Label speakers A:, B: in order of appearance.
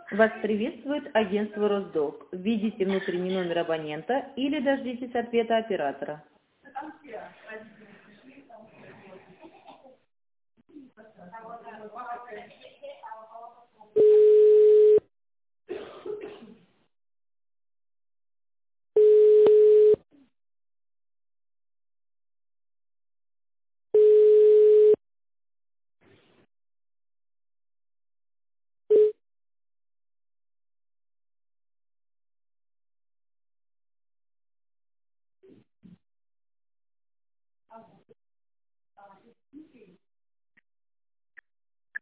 A: Вас приветствует агентство Росдолг. Введите внутренний номер абонента или дождитесь ответа оператора.